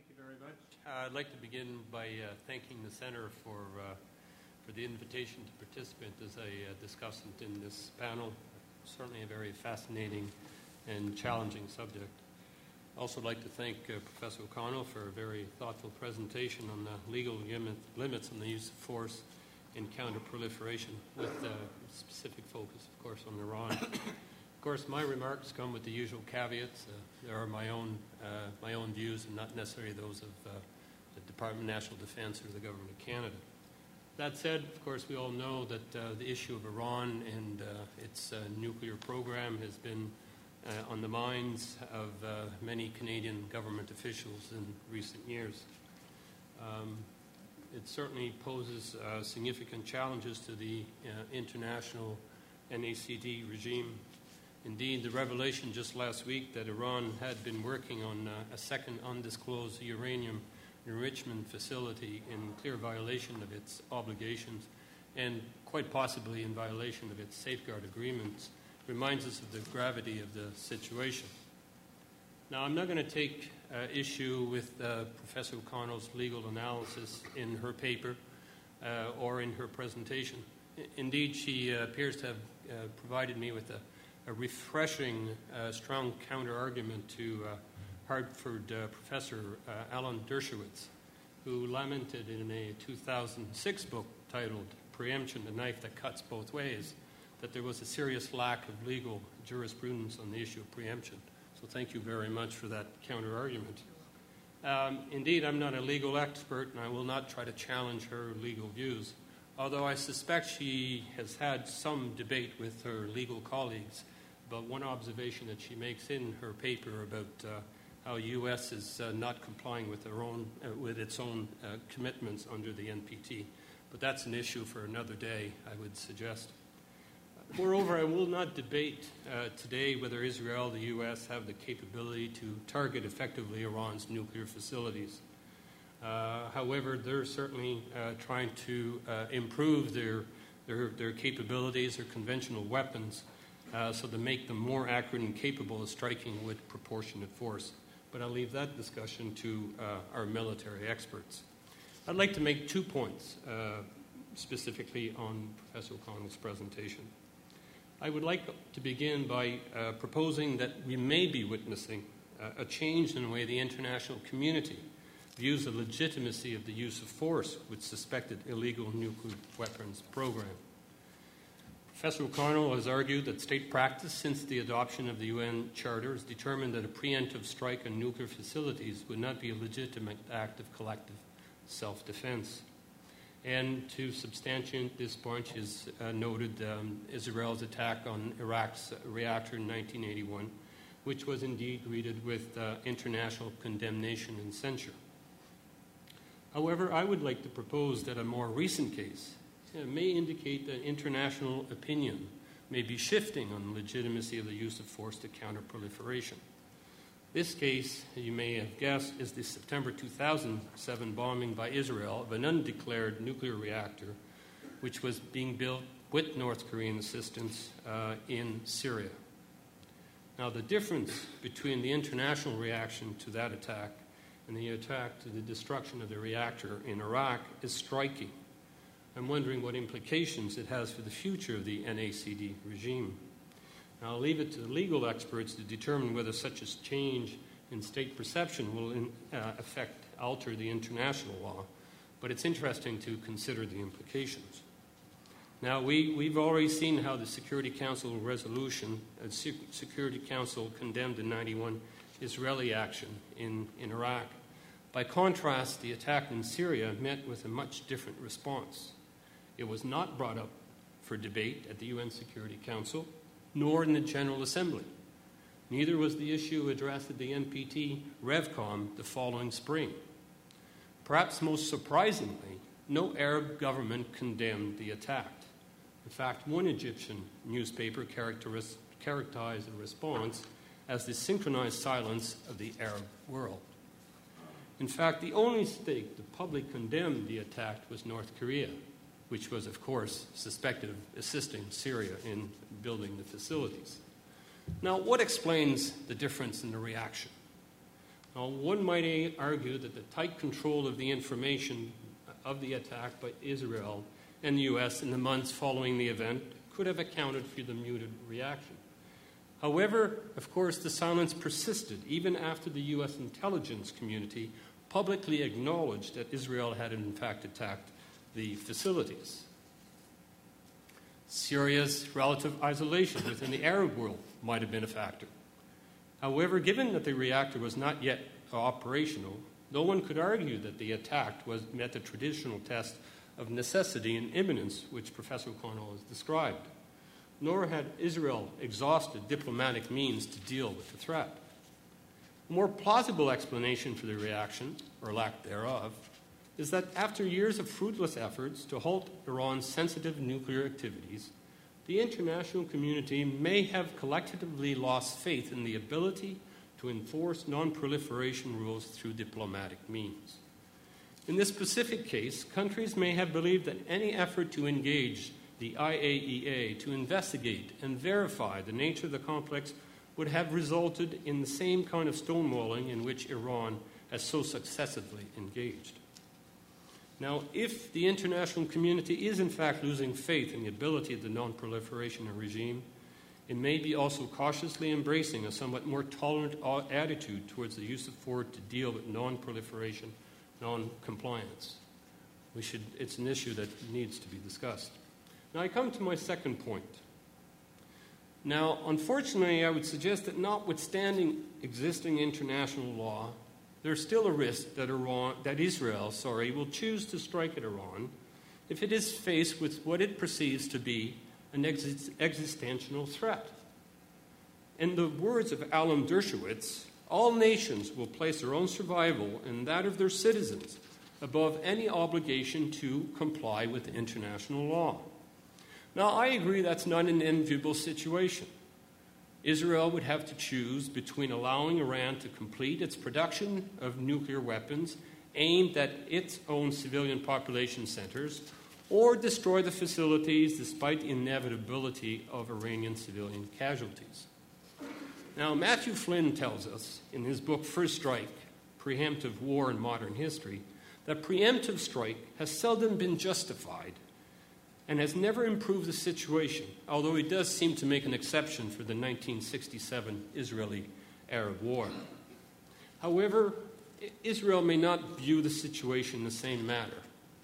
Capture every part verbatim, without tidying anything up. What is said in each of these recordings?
Thank you very much. Uh, I'd like to begin by uh, thanking the Centre for uh, for the invitation to participate as a uh, discussant in this panel. Certainly a very fascinating and challenging subject. I'd also like to thank uh, Professor O'Connell for a very thoughtful presentation on the legal limit, limits on the use of force in counter-proliferation, with uh, specific focus, of course, on Iran. Of course, my remarks come with the usual caveats. Uh, there are my own uh, my own views and not necessarily those of uh, the Department of National Defense or the Government of Canada. That said, of course, we all know that uh, the issue of Iran and uh, its uh, nuclear program has been uh, on the minds of uh, many Canadian government officials in recent years. Um, it certainly poses uh, significant challenges to the uh, international N A C D regime. Indeed, the revelation just last week that Iran had been working on uh, a second undisclosed uranium enrichment facility in clear violation of its obligations and quite possibly in violation of its safeguard agreements reminds us of the gravity of the situation. Now, I'm not going to take uh, issue with uh, Professor O'Connell's legal analysis in her paper uh, or in her presentation. I- indeed, she uh, appears to have uh, provided me with a a refreshing, uh, strong counter-argument to uh, Hartford uh, professor uh, Alan Dershowitz, who lamented in a two thousand six book titled Preemption, the Knife That Cuts Both Ways, that there was a serious lack of legal jurisprudence on the issue of preemption. So thank you very much for that counter-argument. Um, indeed, I'm not a legal expert, and I will not try to challenge her legal views, although I suspect she has had some debate with her legal colleagues about one observation that she makes in her paper about uh, how U S is uh, not complying with their own uh, with its own uh, commitments under the N P T. But that's an issue for another day, I would suggest. Moreover, I will not debate uh, today whether Israel and the U S have the capability to target effectively Iran's nuclear facilities. Uh, however, they're certainly uh, trying to uh, improve their, their their capabilities, their conventional weapons, uh, so to make them more accurate and capable of striking with proportionate force. But I'll leave that discussion to uh, our military experts. I'd like to make two points uh, specifically on Professor O'Connell's presentation. I would like to begin by uh, proposing that we may be witnessing uh, a change in the way the international community views the legitimacy of the use of force with suspected illegal nuclear weapons program. Professor O'Connell has argued that state practice since the adoption of the U N Charter has determined that a preemptive strike on nuclear facilities would not be a legitimate act of collective self-defense. And to substantiate this point, she has uh, noted um, Israel's attack on Iraq's reactor in nineteen eighty-one, which was indeed greeted with uh, international condemnation and censure. However, I would like to propose that a more recent case uh, may indicate that international opinion may be shifting on the legitimacy of the use of force to counter proliferation. This case, you may have guessed, is the September two thousand seven bombing by Israel of an undeclared nuclear reactor which was being built with North Korean assistance uh, in Syria. Now, the difference between the international reaction to that attack and the attack to the destruction of the reactor in Iraq is striking. I'm wondering what implications it has for the future of the N A C D regime. Now, I'll leave it to the legal experts to determine whether such a change in state perception will in, uh, affect, alter the international law, but it's interesting to consider the implications. Now, we, we've already seen how the Security Council resolution, uh, Security Council condemned in ninety-one Israeli action in, in Iraq. By contrast, the attack in Syria met with a much different response. It was not brought up for debate at the U N Security Council, nor in the General Assembly. Neither was the issue addressed at the N P T RevCom the following spring. Perhaps most surprisingly, no Arab government condemned the attack. In fact, one Egyptian newspaper characterized the response as the synchronized silence of the Arab world. In fact, the only state that publicly condemned the attack was North Korea, which was, of course, suspected of assisting Syria in building the facilities. Now, what explains the difference in the reaction? Now, one might argue that the tight control of the information of the attack by Israel and the U S in the months following the event could have accounted for the muted reaction. However, of course, the silence persisted even after the U S intelligence community publicly acknowledged that Israel had in fact attacked the facilities. Syria's relative isolation within the Arab world might have been a factor. However, given that the reactor was not yet operational, no one could argue that the attack was met the traditional test of necessity and imminence, which Professor O'Connell has described. Nor had Israel exhausted diplomatic means to deal with the threat. A more plausible explanation for the reaction, or lack thereof, is that after years of fruitless efforts to halt Iran's sensitive nuclear activities, the international community may have collectively lost faith in the ability to enforce non-proliferation rules through diplomatic means. In this specific case, countries may have believed that any effort to engage the I A E A to investigate and verify the nature of the complex would have resulted in the same kind of stonewalling in which Iran has so successfully engaged. Now, if the international community is in fact losing faith in the ability of the non-proliferation regime, it may be also cautiously embracing a somewhat more tolerant attitude towards the use of force to deal with non-proliferation, non-compliance. We should, it's an issue that needs to be discussed. Now, I come to my second point. Now, unfortunately, I would suggest that notwithstanding existing international law, there's still a risk that Iran, that Israel, sorry, will choose to strike at Iran if it is faced with what it perceives to be an ex- existential threat. In the words of Alan Dershowitz, all nations will place their own survival and that of their citizens above any obligation to comply with international law. Now, I agree that's not an enviable situation. Israel would have to choose between allowing Iran to complete its production of nuclear weapons aimed at its own civilian population centers or destroy the facilities despite the inevitability of Iranian civilian casualties. Now, Matthew Flynn tells us in his book First Strike, Preemptive War in Modern History, that preemptive strike has seldom been justified and has never improved the situation, although he does seem to make an exception for the nineteen sixty-seven Israeli-Arab War. However, Israel may not view the situation in the same manner.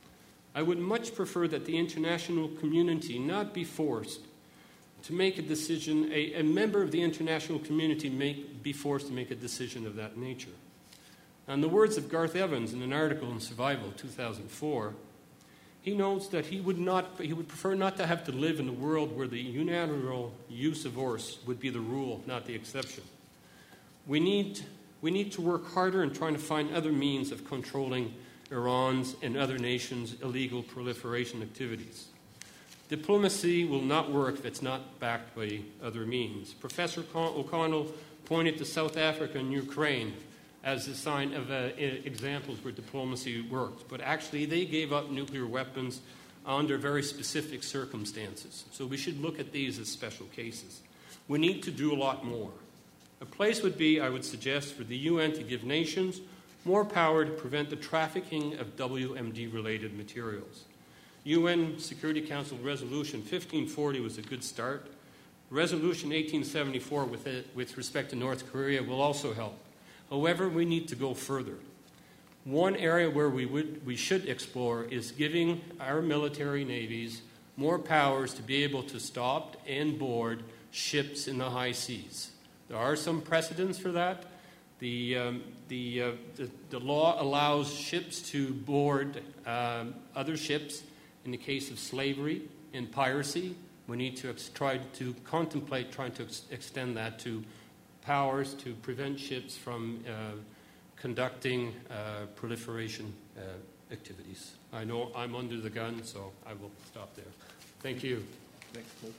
I would much prefer that the international community not be forced to make a decision, a, a member of the international community make, be forced to make a decision of that nature. In the words of Garth Evans in an article in Survival two thousand four, he notes that he would not, he would prefer not to have to live in a world where the unilateral use of force would be the rule, not the exception. We need, we need to work harder in trying to find other means of controlling Iran's and other nations' illegal proliferation activities. Diplomacy will not work if it's not backed by other means. Professor O'Connell pointed to South Africa and Ukraine as a sign of uh, examples where diplomacy worked. But actually, they gave up nuclear weapons under very specific circumstances. So we should look at these as special cases. We need to do a lot more. A place would be, I would suggest, for the U N to give nations more power to prevent the trafficking of W M D-related materials. U N Security Council Resolution fifteen forty was a good start. Resolution eighteen seventy-four with, it, with respect to North Korea will also help. However, we need to go further. One area where we, would, we should explore is giving our military navies more powers to be able to stop and board ships in the high seas. There are some precedents for that. The, um, the, uh, the, the law allows ships to board um, other ships in the case of slavery and piracy. We need to ex- try to contemplate trying to ex- extend that to powers to prevent ships from uh, conducting uh, proliferation uh, activities. I know I'm under the gun, so I will stop there. Thank you. Next, please.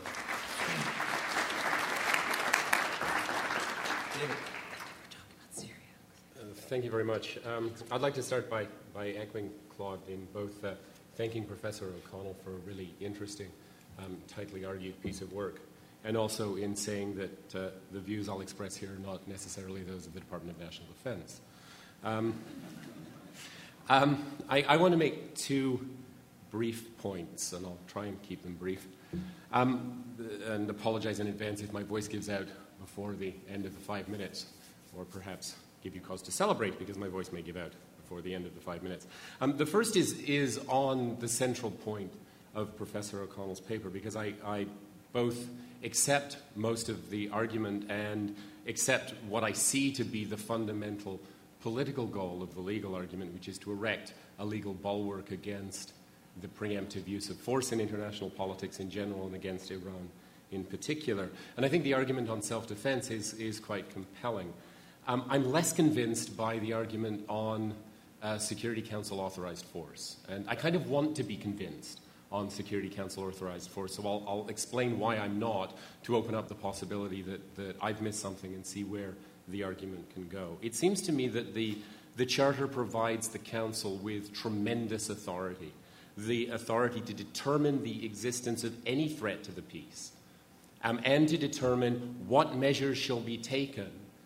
David. Uh, thank you very much. Um, I'd like to start by, by echoing Claude in both uh, thanking Professor O'Connell for a really interesting, um, tightly argued piece of work, and also in saying that uh, the views I'll express here are not necessarily those of the Department of National Defense. Um, um, I, I want to make two brief points, and I'll try and keep them brief, um, and apologize in advance if my voice gives out before the end of the five minutes, or perhaps give you cause to celebrate because my voice may give out before the end of the five minutes. Um, the first is, is on the central point of Professor O'Connell's paper, because I, I both accept most of the argument and accept what I see to be the fundamental political goal of the legal argument, which is to erect a legal bulwark against the preemptive use of force in international politics in general and against Iran in particular. And I think the argument on self-defense is, is quite compelling. Um, I'm less convinced by the argument on uh, Security Council authorized force. And I kind of want to be convinced on Security Council authorized force, so I'll, I'll explain why I'm not, to open up the possibility that, that I've missed something and see where the argument can go. It seems to me that the, the Charter provides the Council with tremendous authority, the authority to determine the existence of any threat to the peace, um, and to determine what measures shall be taken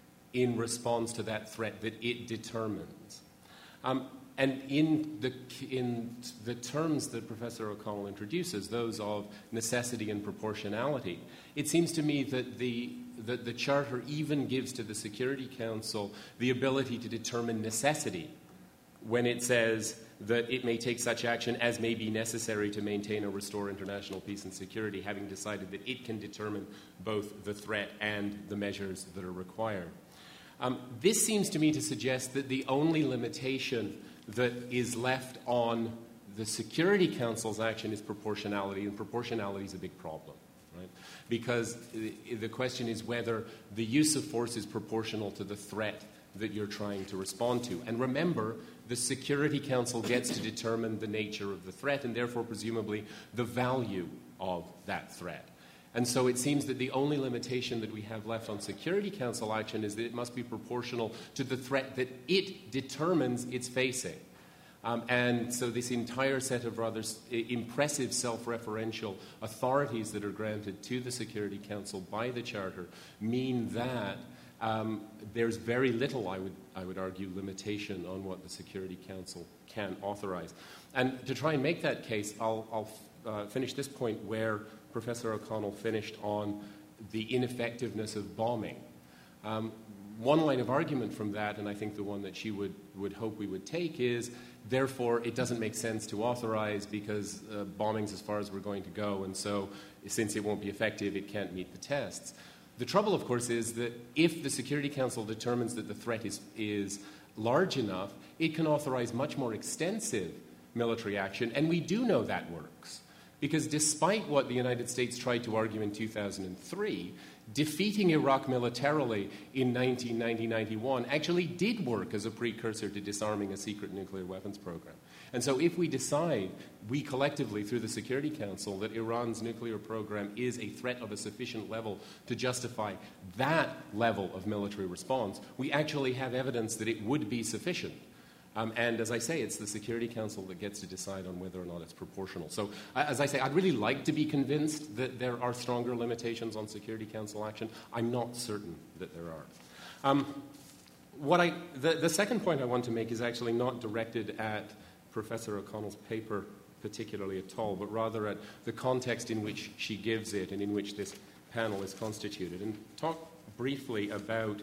in response to that threat that it determines. Um, and in the, in the terms that Professor O'Connell introduces, those of necessity and proportionality, it seems to me that the, that the Charter even gives to the Security Council the ability to determine necessity when it says that it may take such action as may be necessary to maintain or restore international peace and security, having decided that it can determine both the threat and the measures that are required. Um, this seems to me to suggest that the only limitation that is left on the Security Council's action is proportionality, and proportionality is a big problem, right? Because the question is whether the use of force is proportional to the threat that you're trying to respond to. And remember, the Security Council gets to determine the nature of the threat and therefore presumably the value of that threat. And so it seems that the only limitation that we have left on Security Council action is that it must be proportional to the threat that it determines it's facing. Um, and so this entire set of rather impressive self-referential authorities that are granted to the Security Council by the Charter mean that um, there's very little, I would, I would argue, limitation on what the Security Council can authorize. And to try and make that case, I'll, I'll uh, finish this point where Professor O'Connell finished on the ineffectiveness of bombing. Um, one line of argument from that, and I think the one that she would, would hope we would take, is therefore it doesn't make sense to authorize because uh, bombing's as far as we're going to go, and so since it won't be effective, it can't meet the tests. The trouble, of course, is that if the Security Council determines that the threat is, is large enough, it can authorize much more extensive military action, and we do know that works. Because despite what the United States tried to argue in two thousand three, defeating Iraq militarily in nineteen ninety to ninety-one actually did work as a precursor to disarming a secret nuclear weapons program. And so if we decide, we collectively through the Security Council, that Iran's nuclear program is a threat of a sufficient level to justify that level of military response, we actually have evidence that it would be sufficient. Um, and as I say, it's the Security Council that gets to decide on whether or not it's proportional. So, uh, as I say, I'd really like to be convinced that there are stronger limitations on Security Council action. I'm not certain that there are. Um, what I, the, the second point I want to make is actually not directed at Professor O'Connell's paper particularly at all, but rather at the context in which she gives it and in which this panel is constituted, and talk briefly about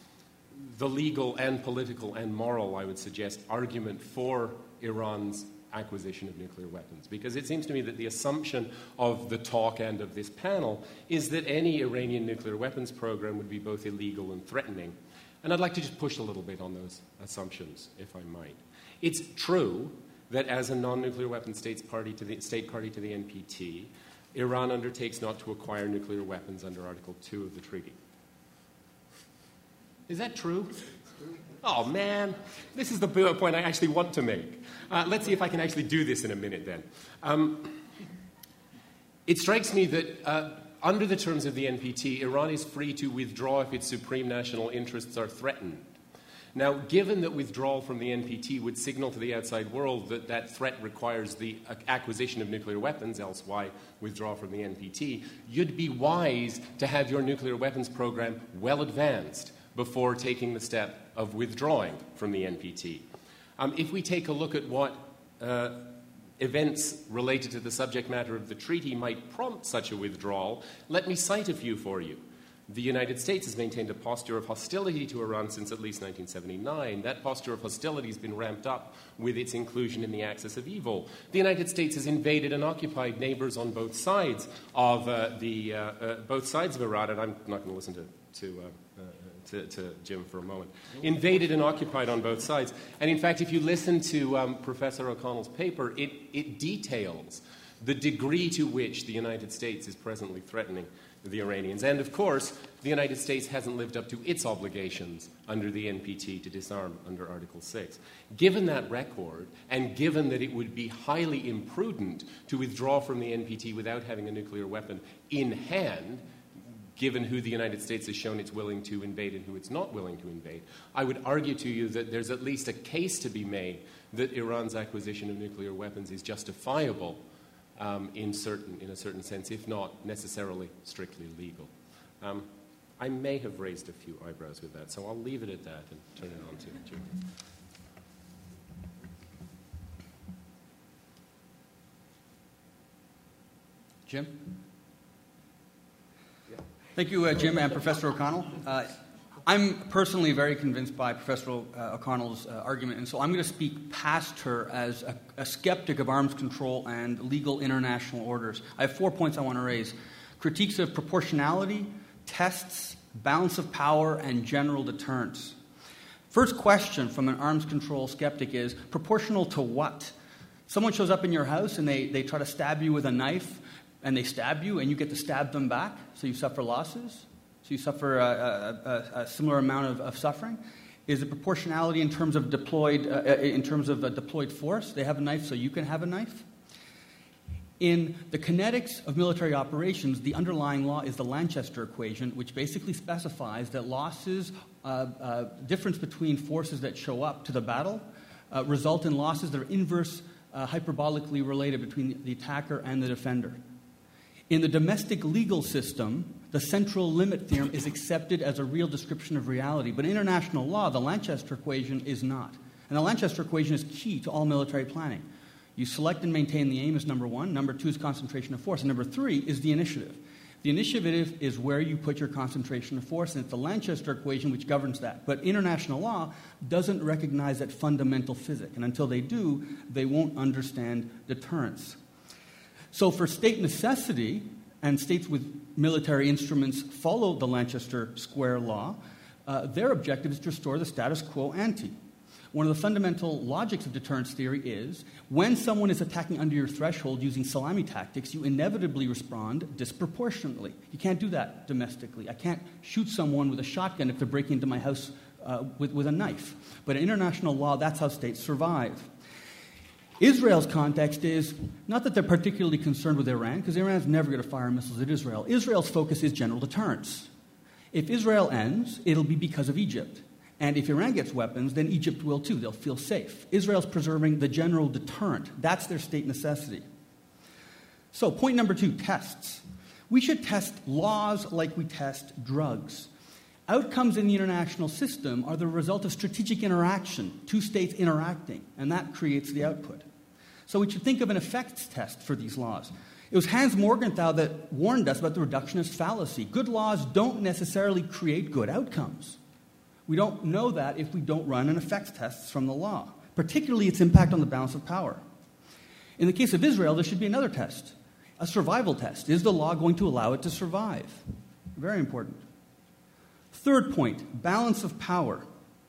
the legal and political and moral, I would suggest, argument for Iran's acquisition of nuclear weapons. Because it seems to me that the assumption of the talk and of this panel is that any Iranian nuclear weapons program would be both illegal and threatening. And I'd like to just push a little bit on those assumptions, if I might. It's true that as a non-nuclear weapons states party to the, state party to the N P T, Iran undertakes not to acquire nuclear weapons under Article two of the treaty. Is that true? Oh, man. This is the point I actually want to make. Uh, let's see if I can actually do this in a minute, then. Um, it strikes me that uh, under the terms of the N P T, Iran is free to withdraw if its supreme national interests are threatened. Now, given that withdrawal from the N P T would signal to the outside world that that threat requires the acquisition of nuclear weapons, else why withdraw from the N P T, you'd be wise to have your nuclear weapons program well advanced before taking the step of withdrawing from the N P T. Um, if we take a look at what uh, events related to the subject matter of the treaty might prompt such a withdrawal, let me cite a few for you. The United States has maintained a posture of hostility to Iran since at least nineteen seventy-nine. That posture of hostility has been ramped up with its inclusion in the axis of evil. The United States has invaded and occupied neighbors on both sides of uh, the uh, uh, both sides of Iran, and I'm not going to listen to to, uh, uh, to to Jim for a moment. Invaded and occupied on both sides, and in fact, if you listen to um, Professor O'Connell's paper, it it details the degree to which the United States is presently threatening the Iranians. And, of course, the United States hasn't lived up to its obligations under the N P T to disarm under Article six. Given that record, and given that it would be highly imprudent to withdraw from the N P T without having a nuclear weapon in hand, given who the United States has shown it's willing to invade and who it's not willing to invade, I would argue to you that there's at least a case to be made that Iran's acquisition of nuclear weapons is justifiable Um, in certain, in a certain sense, if not necessarily strictly legal. Um, I may have raised a few eyebrows with that, so I'll leave it at that and turn it on to Jim. Jim? Yeah. Thank you, uh, Jim and Professor O'Connell. Uh, I'm personally very convinced by Professor uh, O'Connell's uh, argument, and so I'm going to speak past her as a, a skeptic of arms control and legal international orders. I have four points I want to raise. Critiques of proportionality, tests, balance of power, and general deterrence. First question from an arms control skeptic is, proportional to what? Someone shows up in your house and they, they try to stab you with a knife, and they stab you, and you get to stab them back, so you suffer losses? So you suffer a, a, a, a similar amount of, of suffering? Is it proportionality in terms of deployed uh, in terms of a deployed force? They have a knife, so you can have a knife. In the kinetics of military operations, the underlying law is the Lanchester equation, which basically specifies that losses, uh, uh, difference between forces that show up to the battle, uh, result in losses that are inverse, uh, hyperbolically related between the attacker and the defender. In the domestic legal system, the central limit theorem is accepted as a real description of reality. But in international law, the Lanchester equation is not. And the Lanchester equation is key to all military planning. You select and maintain the aim is number one. Number two is concentration of force. And number three is the initiative. The initiative is where you put your concentration of force, and it's the Lanchester equation which governs that. But international law doesn't recognize that fundamental physics. And until they do, they won't understand deterrence. So for state necessity, and states with military instruments follow the Lanchester Square Law, uh, their objective is to restore the status quo ante. One of the fundamental logics of deterrence theory is when someone is attacking under your threshold using salami tactics, you inevitably respond disproportionately. You can't do that domestically. I can't shoot someone with a shotgun if they're breaking into my house uh, with, with a knife. But in international law, that's how states survive. Israel's context is not that they're particularly concerned with Iran, because Iran is never going to fire missiles at Israel. Israel's focus is general deterrence. If Israel ends, it'll be because of Egypt. And if Iran gets weapons, then Egypt will too. They'll feel safe. Israel's preserving the general deterrent. That's their state necessity. So, point number two, tests. We should test laws like we test drugs. Outcomes in the international system are the result of strategic interaction, two states interacting, and that creates the output. So we should think of an effects test for these laws. It was Hans Morgenthau that warned us about the reductionist fallacy. Good laws don't necessarily create good outcomes. We don't know that if we don't run an effects test from the law, particularly its impact on the balance of power. In the case of Israel, there should be another test, a survival test. Is the law going to allow it to survive? Very important. Third point, balance of power.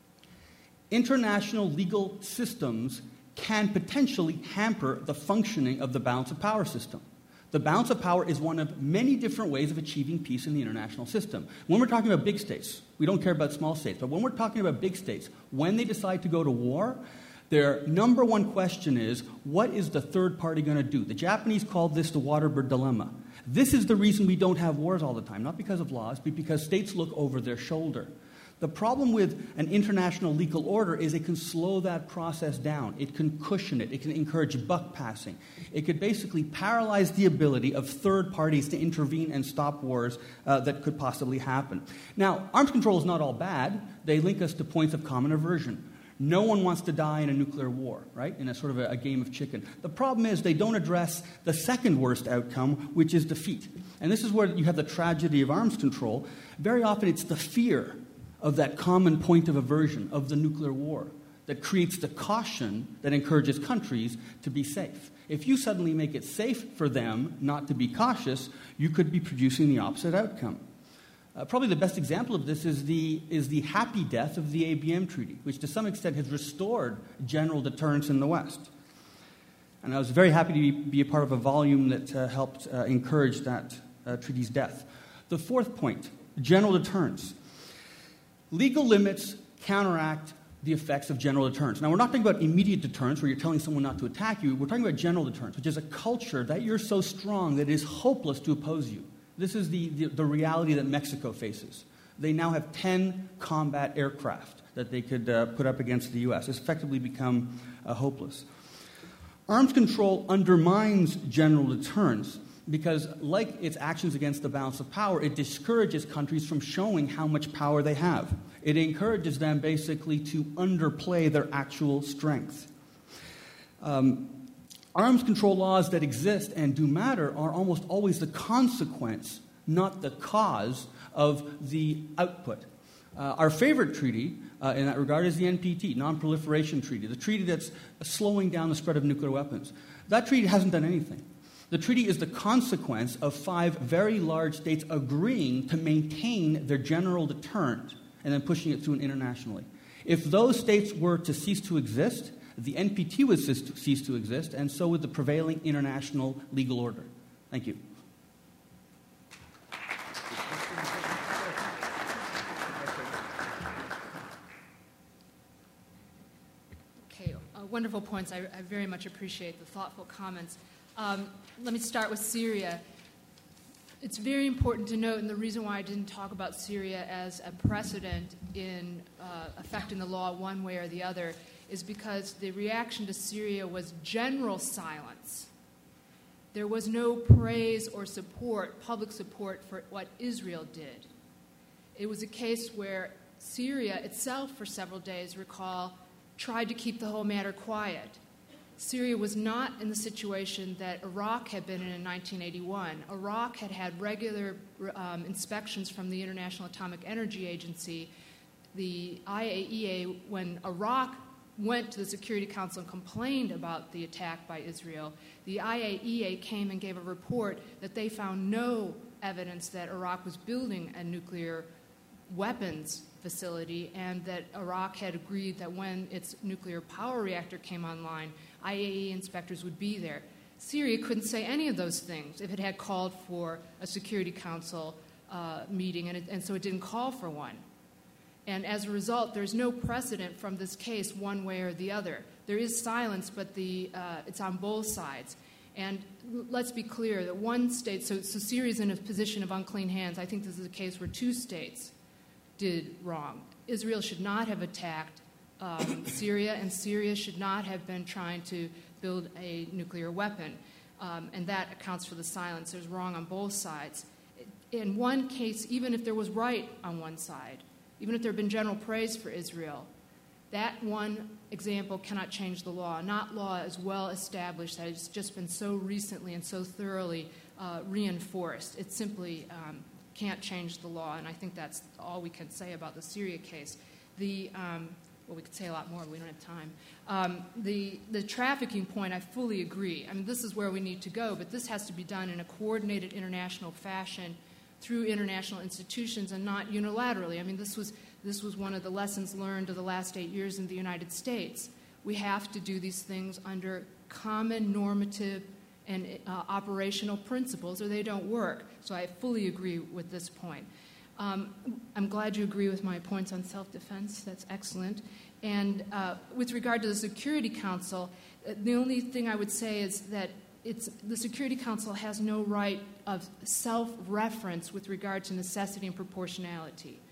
International legal systems can potentially hamper the functioning of the balance of power system. The balance of power is one of many different ways of achieving peace in the international system. When we're talking about big states, we don't care about small states, but when we're talking about big states, when they decide to go to war, their number one question is, what is the third party going to do? The Japanese called this the Waterbird dilemma. This is the reason we don't have wars all the time, not because of laws, but because states look over their shoulder. The problem with an international legal order is it can slow that process down. It can cushion it. It can encourage buck passing. It could basically paralyze the ability of third parties to intervene and stop wars uh, that could possibly happen. Now, arms control is not all bad. They link us to points of common aversion. No one wants to die in a nuclear war, right, in a sort of a, a game of chicken. The problem is they don't address the second worst outcome, which is defeat. And this is where you have the tragedy of arms control. Very often it's the fear of that common point of aversion of the nuclear war that creates the caution that encourages countries to be safe. If you suddenly make it safe for them not to be cautious, you could be producing the opposite outcome. Uh, probably the best example of this is the, is the happy death of the A B M Treaty, which to some extent has restored general deterrence in the West. And I was very happy to be, be a part of a volume that uh, helped uh, encourage that uh, treaty's death. The fourth point, general deterrence. Legal limits counteract the effects of general deterrence. Now, we're not talking about immediate deterrence where you're telling someone not to attack you. We're talking about general deterrence, which is a culture that you're so strong that it is hopeless to oppose you. This is the, the, the reality that Mexico faces. They now have ten combat aircraft that they could uh, put up against the U S. It's effectively become uh, hopeless. Arms control undermines general deterrence because, like its actions against the balance of power, it discourages countries from showing how much power they have. It encourages them basically to underplay their actual strength. Um, arms control laws that exist and do matter are almost always the consequence, not the cause, of the output. Uh, our favorite treaty uh, in that regard is the N P T, Non-Proliferation Treaty, the treaty that's slowing down the spread of nuclear weapons. That treaty hasn't done anything. The treaty is the consequence of five very large states agreeing to maintain their general deterrent and then pushing it through internationally. If those states were to cease to exist, the N P T would cease to exist, and so would the prevailing international legal order. Thank you. Okay, uh, wonderful points. I, I very much appreciate the thoughtful comments. Um, let me start with Syria. It's very important to note, and the reason why I didn't talk about Syria as a precedent in uh, affecting the law one way or the other is because the reaction to Syria was general silence. There was no praise or support, public support for what Israel did. It was a case where Syria itself, for several days, recall, tried to keep the whole matter quiet. Syria was not in the situation that Iraq had been in in nineteen eighty-one. Iraq had had regular um, inspections from the International Atomic Energy Agency. The I A E A, when Iraq went to the Security Council and complained about the attack by Israel, the I A E A came and gave a report that they found no evidence that Iraq was building a nuclear weapons facility, and that Iraq had agreed that when its nuclear power reactor came online, I A E A inspectors would be there. Syria couldn't say any of those things if it had called for a Security Council uh, meeting, and, it, and so it didn't call for one. And as a result, there's no precedent from this case one way or the other. There is silence, but the, uh, it's on both sides. And let's be clear that one state, so, so Syria's in a position of unclean hands. I think this is a case where two states did wrong. Israel should not have attacked um, Syria, and Syria should not have been trying to build a nuclear weapon. Um, and that accounts for the silence. There's wrong on both sides. In one case, even if there was right on one side, even if there had been general praise for Israel, that one example cannot change the law. Not law is well established, that it's just been so recently and so thoroughly uh, reinforced. It simply um, can't change the law, and I think that's all we can say about the Syria case. The, um, well, we could say a lot more, but we don't have time. Um, the, the trafficking point, I fully agree. I mean, this is where we need to go, but this has to be done in a coordinated international fashion through international institutions and not unilaterally. I mean, this was, this was one of the lessons learned of the last eight years in the United States. We have to do these things under common normative and uh, operational principles, or they don't work. So I fully agree with this point. Um, I'm glad you agree with my points on self-defense. That's excellent. And uh, with regard to the Security Council, the only thing I would say is that It's, the Security Council has no right of self-reference with regard to necessity and proportionality.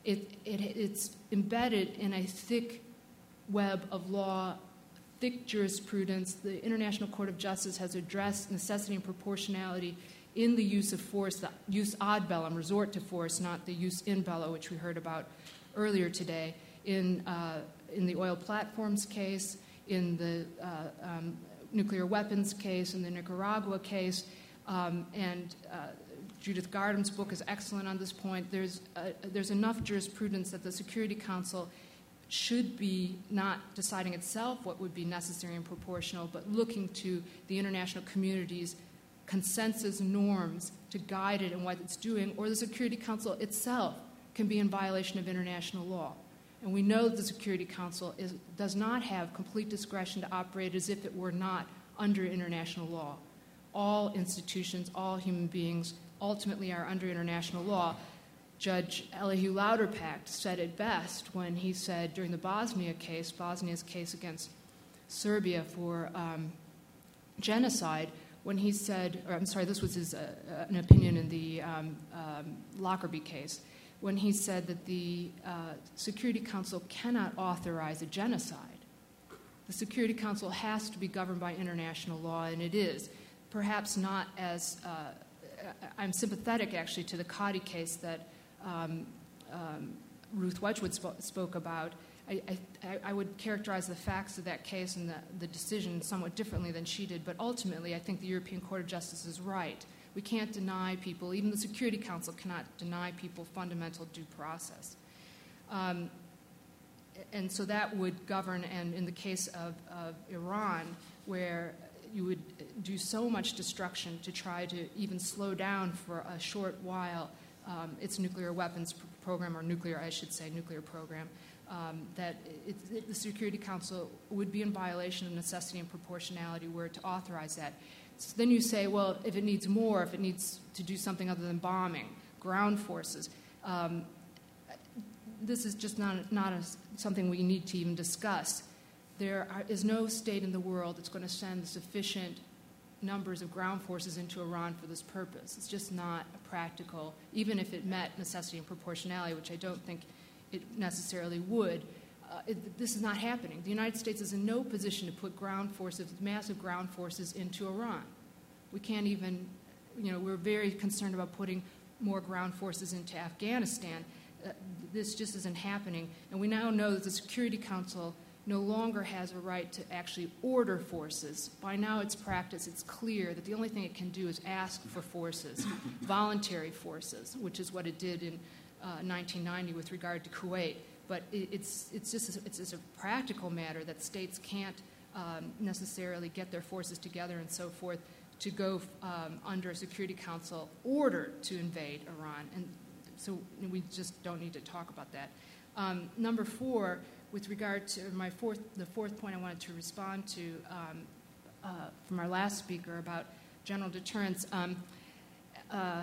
it, it, it's embedded in a thick web of law, thick jurisprudence. The International Court of Justice has addressed necessity and proportionality in the use of force, the use ad bellum, resort to force, not the use in bello, which we heard about earlier today, in, uh, in the oil platforms case, in the uh, um, nuclear weapons case, in the Nicaragua case, um, and uh, Judith Gardam's book is excellent on this point. There's, uh, there's enough jurisprudence that the Security Council should be not deciding itself what would be necessary and proportional, but looking to the international community's consensus norms to guide it in what it's doing, or the Security Council itself can be in violation of international law. And we know that the Security Council is, does not have complete discretion to operate as if it were not under international law. All institutions, all human beings, ultimately are under international law. Judge Elihu Lauderpacht said it best when he said during the Bosnia case, Bosnia's case against Serbia for um, genocide, when he said, or I'm sorry, this was his, uh, an opinion in the um, um, Lockerbie case, when he said that the uh, Security Council cannot authorize a genocide. The Security Council has to be governed by international law, and it is. Perhaps not as, uh, I'm sympathetic actually to the Coddy case that um, um, Ruth Wedgwood sp- spoke about. I, I, I would characterize the facts of that case and the, the decision somewhat differently than she did, but ultimately I think the European Court of Justice is right. We can't deny people, even the Security Council cannot deny people fundamental due process. Um, and so that would govern, and in the case of, of Iran, where you would do so much destruction to try to even slow down for a short while um, its nuclear weapons pr- program, or nuclear, I should say, nuclear program, um, that it, it, the Security Council would be in violation of necessity and proportionality were to authorize that. So then you say, well, if it needs more, if it needs to do something other than bombing, ground forces, um, this is just not, not a, something we need to even discuss. There are, is no state in the world that's going to send sufficient numbers of ground forces into Iran for this purpose. It's just not practical, even if it met necessity and proportionality, which I don't think it necessarily would. Uh, it, this is not happening. The United States is in no position to put ground forces, massive ground forces, into Iran. We can't even, you know, we're very concerned about putting more ground forces into Afghanistan. Uh, this just isn't happening. And we now know that the Security Council no longer has a right to actually order forces. By now it's practice, it's clear that the only thing it can do is ask for forces, voluntary forces, which is what it did in uh, nineteen ninety with regard to Kuwait. But it, it's, it's, just a, it's just a practical matter that states can't um, necessarily get their forces together and so forth to go um, under a Security Council order to invade Iran. And so we just don't need to talk about that. Um, number four, with regard to my fourth, the fourth point I wanted to respond to um, uh, from our last speaker about general deterrence, um, uh,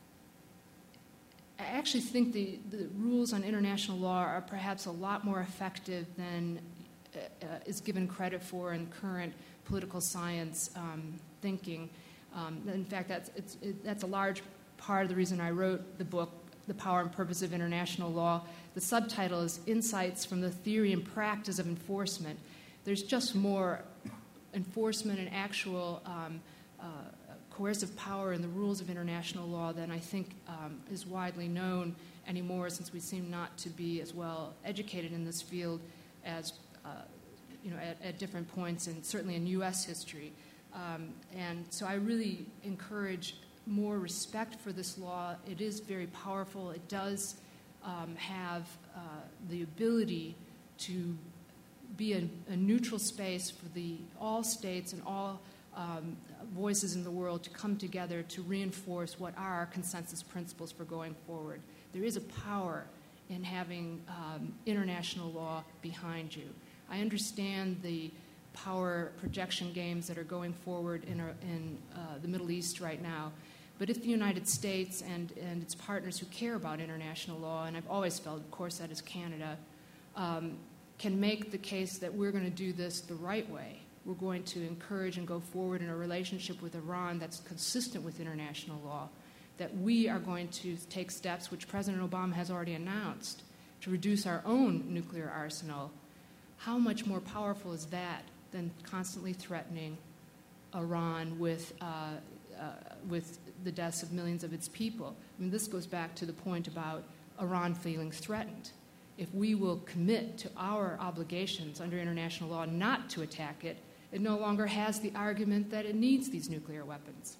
I actually think the, the rules on international law are perhaps a lot more effective than uh, uh, is given credit for in current political science um, thinking. Um, in fact, that's, it's, it, that's a large part of the reason I wrote the book, The Power and Purpose of International Law. The subtitle is Insights from the Theory and Practice of Enforcement. There's just more enforcement and actual um, uh, coercive power in the rules of international law than I think um, is widely known anymore, since we seem not to be as well educated in this field as uh, you know at, at different points, and certainly in U S history. Um, and so I really encourage more respect for this law. It is very powerful. It does um, have uh, the ability to be a, a neutral space for the all states and all um, voices in the world to come together to reinforce what are our consensus principles for going forward. There is a power in having um, international law behind you. I understand the power projection games that are going forward in, our, in uh, the Middle East right now. But if the United States and, and its partners who care about international law, and I've always felt, of course, that is Canada, um, can make the case that we're going to do this the right way, we're going to encourage and go forward in a relationship with Iran that's consistent with international law, that we are going to take steps, which President Obama has already announced, to reduce our own nuclear arsenal, how much more powerful is that than constantly threatening Iran with, uh, uh, with the deaths of millions of its people? I mean, this goes back to the point about Iran feeling threatened. If we will commit to our obligations under international law not to attack it, it no longer has the argument that it needs these nuclear weapons.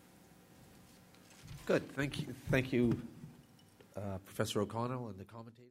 Good. Thank you. Thank you, uh, Professor O'Connell and the commentators.